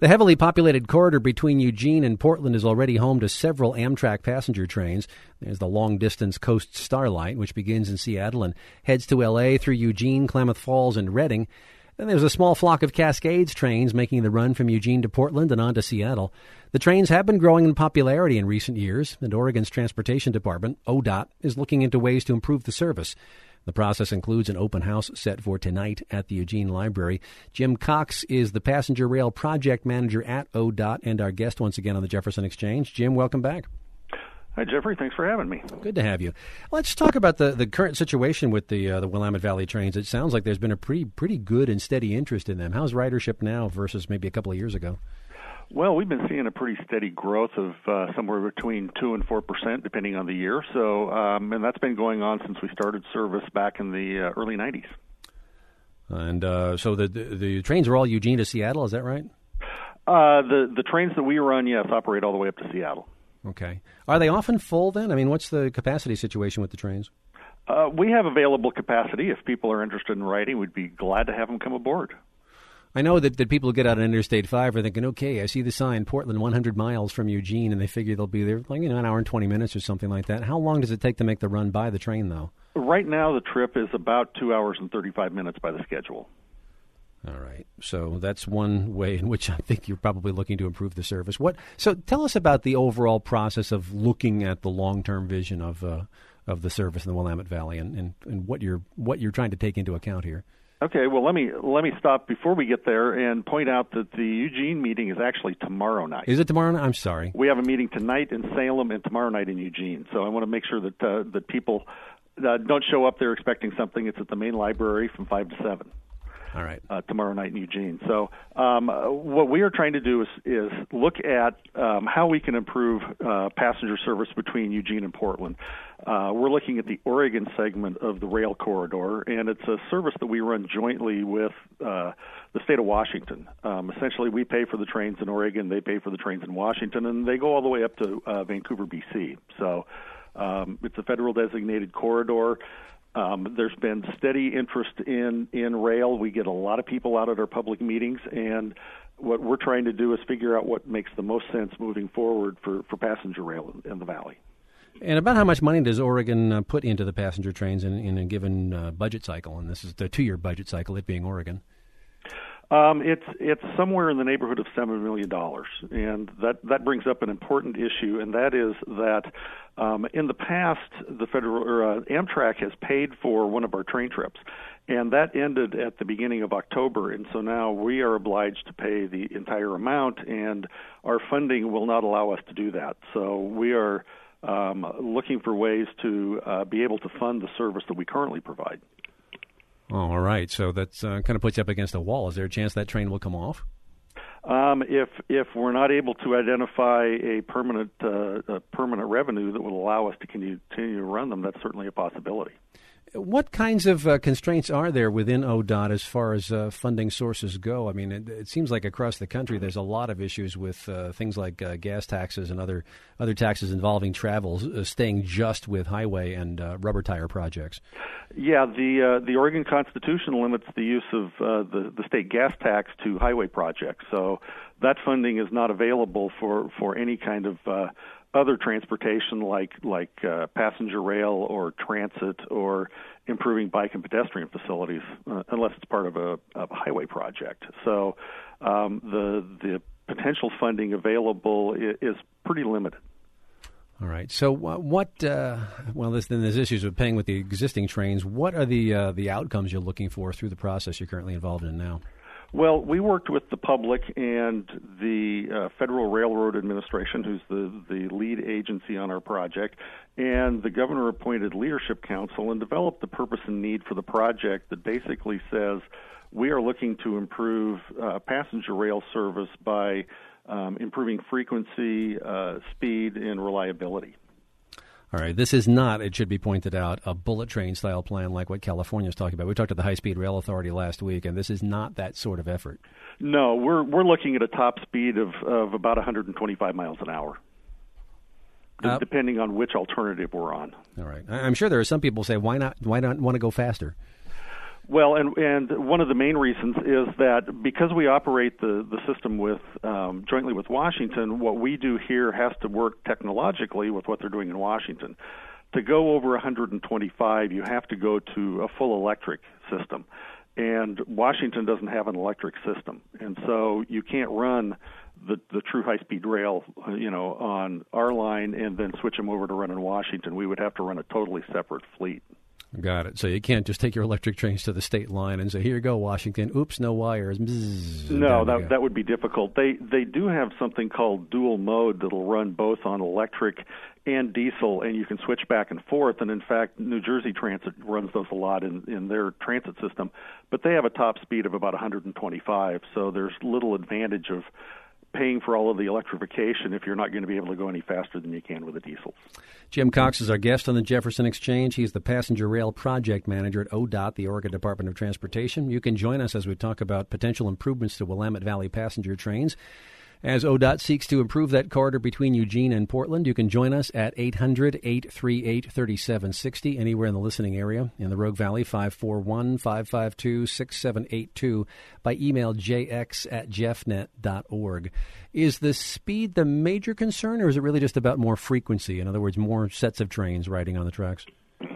The heavily populated corridor between Eugene and Portland is already home to several Amtrak passenger trains. There's the long-distance Coast Starlight, which begins in Seattle and heads to L.A. through Eugene, Klamath Falls, and Redding. Then there's a small flock of Cascades trains making the run from Eugene to Portland and on to Seattle. The trains have been growing in popularity in recent years, and Oregon's Transportation Department, ODOT, is looking into ways to improve the service. The process includes an open house set for tonight at the Eugene Library. Jim Cox is the passenger rail project manager at ODOT and our guest once again on the Jefferson Exchange. Jim, welcome back. Hi, Jeffrey. Thanks for having me. Good to have you. Let's talk about the current situation with the Willamette Valley trains. It sounds like there's been a pretty good and steady interest in them. How's ridership now versus maybe a couple of years ago? Well, we've been seeing a pretty steady growth of somewhere between 2 and 4%, depending on the year. So, and that's been going on since we started service back in the early 90s. And so the trains are all Eugene to Seattle, is that right? The trains that we run, yes, operate all the way up to Seattle. Okay. Are they often full then? I mean, what's the capacity situation with the trains? We have available capacity. If people are interested in riding, we'd be glad to have them come aboard. I know that people who get out on Interstate 5 are thinking, okay, I see the sign, Portland 100 miles from Eugene, and they figure they'll be there like an hour and 20 minutes or something like that. How long does it take to make the run by the train, though? Right now, the trip is about 2 hours and 35 minutes by the schedule. All right. So that's one way in which I think you're probably looking to improve the service. So tell us about the overall process of looking at the long-term vision of the service in the Willamette Valley and what you're trying to take into account here. Okay, well, let me stop before we get there and point out that the Eugene meeting is actually tomorrow night. Is it tomorrow night? I'm sorry. We have a meeting tonight in Salem and tomorrow night in Eugene. So I want to make sure that people don't show up there expecting something. It's at the main library from 5 to 7. All right. Tomorrow night in Eugene. So what we are trying to do is look at how we can improve passenger service between Eugene and Portland. We're looking at the Oregon segment of the rail corridor, and it's a service that we run jointly with the state of Washington. Essentially, we pay for the trains in Oregon, they pay for the trains in Washington, and they go all the way up to Vancouver, BC. So it's a federal designated corridor. There's been steady interest in rail. We get a lot of people out at our public meetings, and what we're trying to do is figure out what makes the most sense moving forward for passenger rail in the valley. And about how much money does Oregon put into the passenger trains in a given budget cycle? And this is the 2-year budget cycle, it being Oregon. It's somewhere in the neighborhood of $7 million, and that brings up an important issue, and that is that in the past, the Amtrak has paid for one of our train trips, and that ended at the beginning of October, and so now we are obliged to pay the entire amount, and our funding will not allow us to do that. So we are looking for ways to be able to fund the service that we currently provide. Oh, all right. So that's kind of puts you up against a wall. Is there a chance that train will come off? If we're not able to identify a permanent revenue that will allow us to continue to run them, that's certainly a possibility. What kinds of constraints are there within ODOT as far as funding sources go? I mean, it seems like across the country there's a lot of issues with things like gas taxes and other taxes involving travel, staying just with highway and rubber tire projects. Yeah, the Oregon Constitution limits the use of the state gas tax to highway projects, so that funding is not available for any kind of other transportation like passenger rail or transit or improving bike and pedestrian facilities, unless it's part of a highway project. So the potential funding available is pretty limited. All right. So there's issues with paying with the existing trains. What are the outcomes you're looking for through the process you're currently involved in now? Well, we worked with the public and the Federal Railroad Administration, who's the lead agency on our project, and the governor-appointed Leadership Council, and developed the purpose and need for the project that basically says we are looking to improve passenger rail service by improving frequency, speed, and reliability. All right, this is not, it should be pointed out, a bullet train style plan like what California is talking about. We talked to the High Speed Rail Authority last week, and this is not that sort of effort. No, we're looking at a top speed of about 125 miles an hour, depending on which alternative we're on. All right, I'm sure there are some people who say, why not want to go faster? Well, and one of the main reasons is that because we operate the system with jointly with Washington, what we do here has to work technologically with what they're doing in Washington. To go over 125, you have to go to a full electric system, and Washington doesn't have an electric system, and so you can't run the true high-speed rail, on our line and then switch them over to run in Washington. We would have to run a totally separate fleet. Got it. So you can't just take your electric trains to the state line and say, "Here you go, Washington. Oops, no wires." Bzzz, no, that would be difficult. They do have something called dual mode that'll run both on electric and diesel, and you can switch back and forth. And in fact, New Jersey Transit runs those a lot in their transit system, but they have a top speed of about 125. So there's little advantage of paying for all of the electrification if you're not going to be able to go any faster than you can with a diesel. Jim Cox is our guest on the Jefferson Exchange. He's the Passenger Rail Project Manager at ODOT, the Oregon Department of Transportation. You can join us as we talk about potential improvements to Willamette Valley passenger trains. As ODOT seeks to improve that corridor between Eugene and Portland, you can join us at 800-838-3760, anywhere in the listening area. In the Rogue Valley, 541-552-6782, by email jx@jeffnet.org. Is the speed the major concern, or is it really just about more frequency? In other words, more sets of trains riding on the tracks?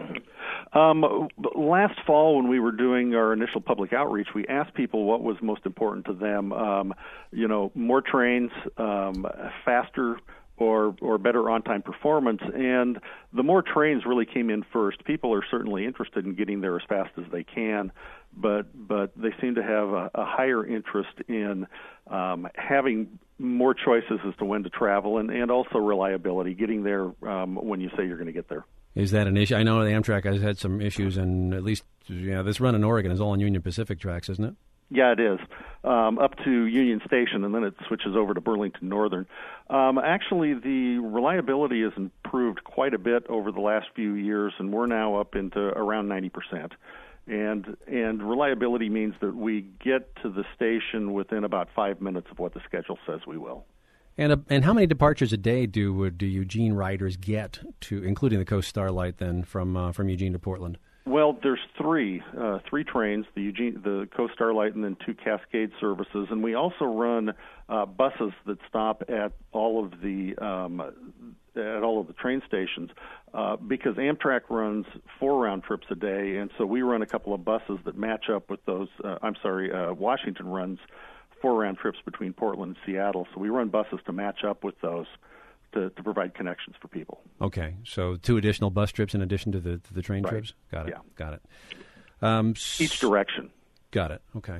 Last fall, when we were doing our initial public outreach, we asked people what was most important to them. More trains, faster or better on-time performance, and the more trains really came in first. People are certainly interested in getting there as fast as they can, but they seem to have a higher interest in having more choices as to when to travel, and also reliability, getting there when you say you're going to get there. Is that an issue? I know the Amtrak has had some issues, and at least this run in Oregon is all on Union Pacific tracks, isn't it? Yeah, it is. Up to Union Station, and then it switches over to Burlington Northern. Actually, the reliability has improved quite a bit over the last few years, and we're now up into around 90%. And reliability means that we get to the station within about 5 minutes of what the schedule says we will. And how many departures a day do Eugene riders get, to including the Coast Starlight, then from Eugene to Portland? Well, there's three trains: the Coast Starlight, and then 2 Cascade services. And we also run buses that stop at all of the train stations because Amtrak runs 4 round trips a day, and so we run a couple of buses that match up with those. Washington runs 4 round trips between Portland and Seattle, so we run buses to match up with those to provide connections for people. Okay, so 2 additional bus trips in addition to the train trips? Got it. Yeah. Got it. Each direction. Got it. Okay.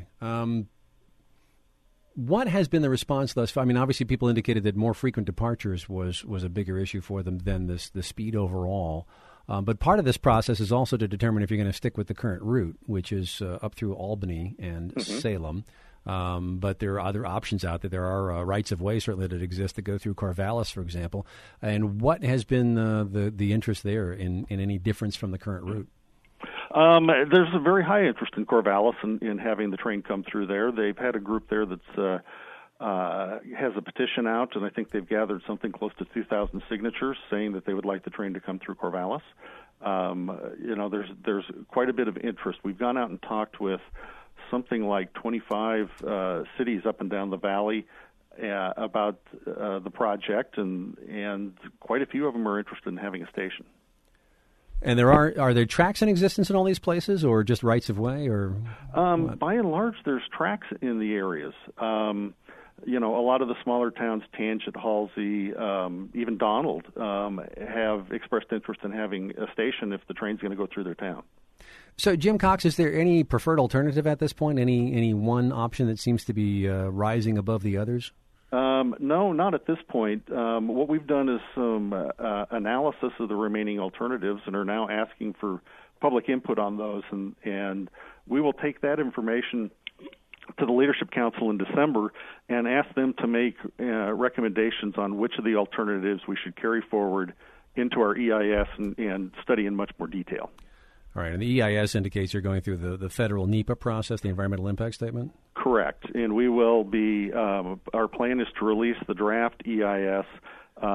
What has been the response thus far? I mean, obviously people indicated that more frequent departures was a bigger issue for them than the speed overall. But part of this process is also to determine if you're going to stick with the current route, which is up through Albany and Salem. But there are other options out there. There are rights of way certainly that exist that go through Corvallis, for example. And what has been the interest there in any difference from the current route? There's a very high interest in Corvallis in having the train come through there. They've had a group there that's has a petition out, and I think they've gathered something close to 2,000 signatures saying that they would like the train to come through Corvallis. There's quite a bit of interest. We've gone out and talked with something like 25 cities up and down the valley about the project, and quite a few of them are interested in having a station. And are there tracks in existence in all these places, or just rights of way, or? By and large, there's tracks in the areas. A lot of the smaller towns, Tangent, Halsey, even Donald, have expressed interest in having a station if the train's going to go through their town. So, Jim Cox, is there any preferred alternative at this point? Any one option that seems to be rising above the others? No, not at this point. What we've done is some analysis of the remaining alternatives and are now asking for public input on those, and we will take that information to the Leadership Council in December and ask them to make recommendations on which of the alternatives we should carry forward into our EIS and study in much more detail. All right, and the EIS indicates you're going through the federal NEPA process, the Environmental Impact Statement? Correct, and we will be, our plan is to release the draft EIS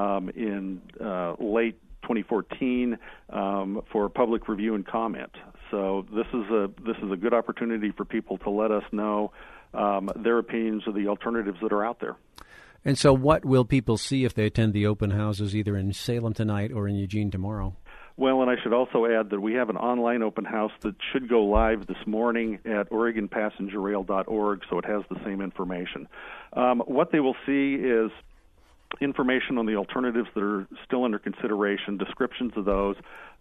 in late 2014 for public review and comment. so this is a good opportunity for people to let us know their opinions of the alternatives that are out there. And so what will people see if they attend the open houses either in Salem tonight or in Eugene tomorrow? Well, and I should also add that we have an online open house that should go live this morning at OregonPassengerRail.org, so it has the same information. What they will see is information on the alternatives that are still under consideration, descriptions of those,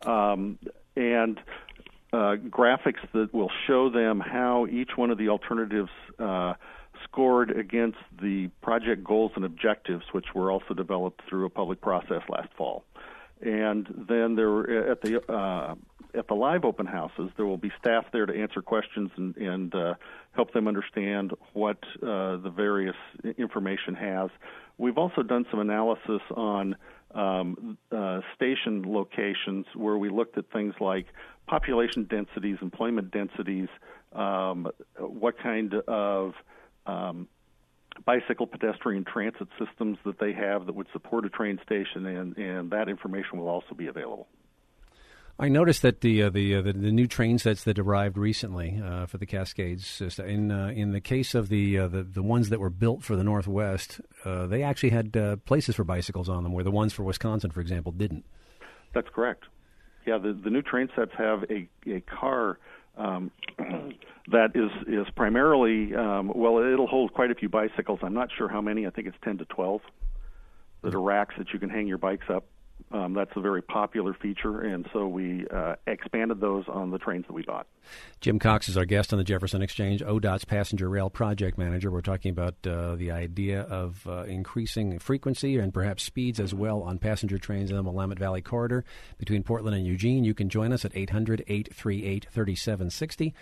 and graphics that will show them how each one of the alternatives scored against the project goals and objectives, which were also developed through a public process last fall. And then there, at the live open houses, there will be staff there to answer questions and help them understand what the various information has. We've also done some analysis on station locations where we looked at things like population densities, employment densities, what kind of bicycle, pedestrian, transit systems that they have that would support a train station, and that information will also be available. I noticed that the new train sets that arrived recently for the Cascades system, in the case of the ones that were built for the Northwest, they actually had places for bicycles on them, where the ones for Wisconsin, for example, didn't. That's correct. Yeah, the new train sets have a car that is primarily, it'll hold quite a few bicycles. I'm not sure how many. I think it's 10 to 12 that are racks that you can hang your bikes up. That's a very popular feature, and so we expanded those on the trains that we bought. Jim Cox is our guest on the Jefferson Exchange, ODOT's Passenger Rail Project Manager. We're talking about the idea of increasing frequency and perhaps speeds as well on passenger trains in the Willamette Valley Corridor between Portland and Eugene. You can join us at 800-838-3760,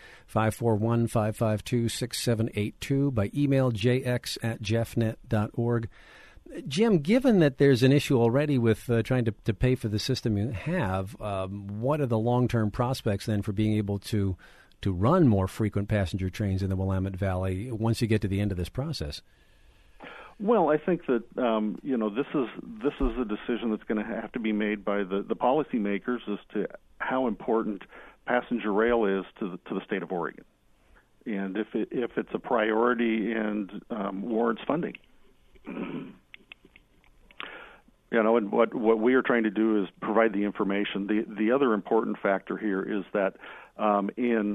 541-552-6782, by email jx@jeffnet.org. Jim, given that there's an issue already with trying to pay for the system you have, what are the long-term prospects then for being able to run more frequent passenger trains in the Willamette Valley once you get to the end of this process? Well, I think that this is a decision that's going to have to be made by the policymakers as to how important passenger rail is to the state of Oregon, and if it's a priority and warrants funding. And what we are trying to do is provide the information. The other important factor here is that in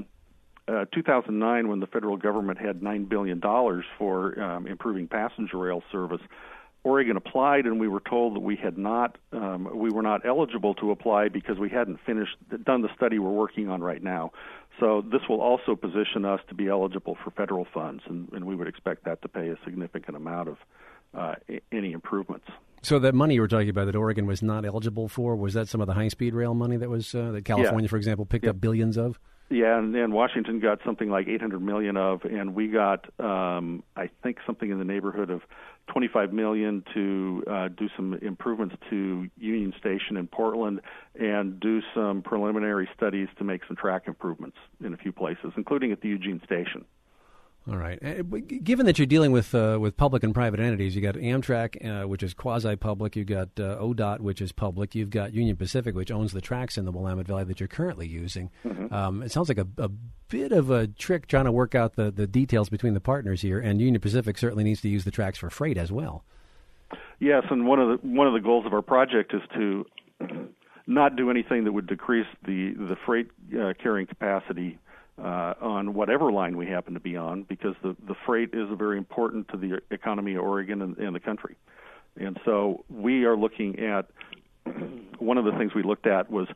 2009, when the federal government had $9 billion for improving passenger rail service, Oregon applied, and we were told that we were not eligible to apply because we hadn't done the study we're working on right now. So this will also position us to be eligible for federal funds, and we would expect that to pay a significant amount of any improvements. So that money you were talking about that Oregon was not eligible for, was that some of the high-speed rail money that was that California, for example, picked up billions of? Yeah, and Washington got something like $800 million of, and we got, I think, something in the neighborhood of $25 million to do some improvements to Union Station in Portland and do some preliminary studies to make some track improvements in a few places, including at the Eugene Station. All right. Given that you're dealing with public and private entities, you got Amtrak, which is quasi-public. You got ODOT, which is public. You've got Union Pacific, which owns the tracks in the Willamette Valley that you're currently using. Mm-hmm. It sounds like a bit of a trick trying to work out the details between the partners here. And Union Pacific certainly needs to use the tracks for freight as well. Yes, and one of the goals of our project is to not do anything that would decrease the freight carrying capacity on whatever line we happen to be on, because the freight is very important to the economy of Oregon and the country. And so we are looking at, one of the things we looked at was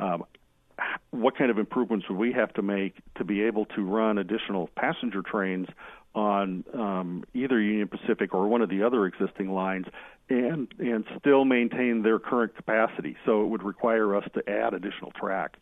what kind of improvements would we have to make to be able to run additional passenger trains on either Union Pacific or one of the other existing lines and still maintain their current capacity. So it would require us to add additional track.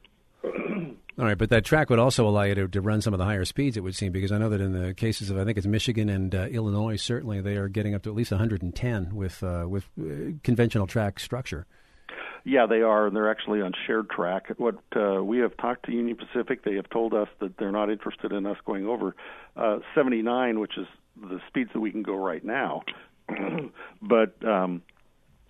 All right, but that track would also allow you to run some of the higher speeds, it would seem, because I know that in the cases of, I think it's Michigan and Illinois, certainly they are getting up to at least 110 with conventional track structure. Yeah, they are, and they're actually on shared track. What we have talked to Union Pacific, they have told us that they're not interested in us going over 79, which is the speeds that we can go right now. But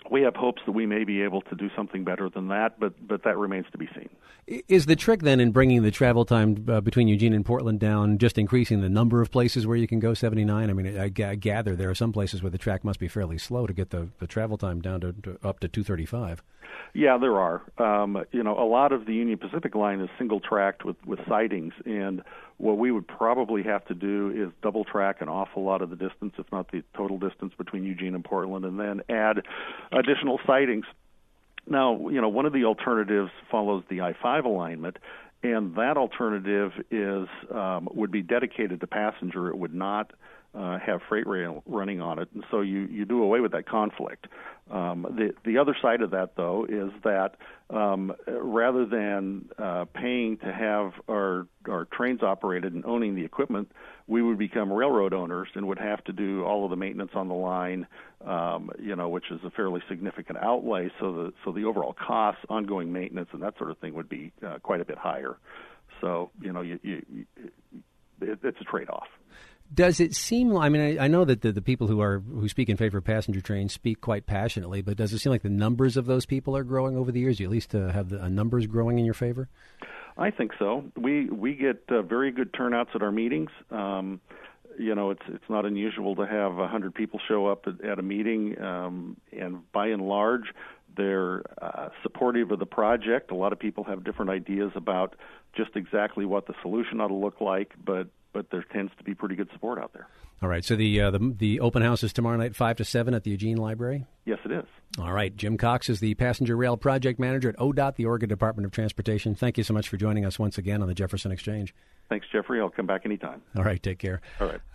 we have hopes that we may be able to do something better than that, but that remains to be seen. Is the trick then in bringing the travel time between Eugene and Portland down just increasing the number of places where you can go 79? I mean, I gather there are some places where the track must be fairly slow to get the travel time down to up to 235. Yeah, there are. A lot of the Union Pacific line is single-tracked with sidings, and what we would probably have to do is double-track an awful lot of the distance, if not the total distance between Eugene and Portland, and then add additional sidings. Now, one of the alternatives follows the I-5 alignment, and that alternative would be dedicated to passenger. It would not have freight rail running on it, and so you do away with that conflict. The other side of that, though, is that rather than paying to have our trains operated and owning the equipment, we would become railroad owners and would have to do all of the maintenance on the line, which is a fairly significant outlay. So the overall costs, ongoing maintenance, and that sort of thing would be quite a bit higher. So it's a trade-off. Does it seem? I mean, I know that the people who speak in favor of passenger trains speak quite passionately, but does it seem like the numbers of those people are growing over the years? You at least have the numbers growing in your favor? I think so. We get very good turnouts at our meetings. It's not unusual to have 100 people show up at a meeting, and by and large, they're supportive of the project. A lot of people have different ideas about just exactly what the solution ought to look like, but there tends to be pretty good support out there. All right. So the open house is tomorrow night, 5 to 7 at the Eugene Library? Yes, it is. All right. Jim Cox is the Passenger Rail Project Manager at ODOT, the Oregon Department of Transportation. Thank you so much for joining us once again on the Jefferson Exchange. Thanks, Jeffrey. I'll come back anytime. All right. Take care. All right.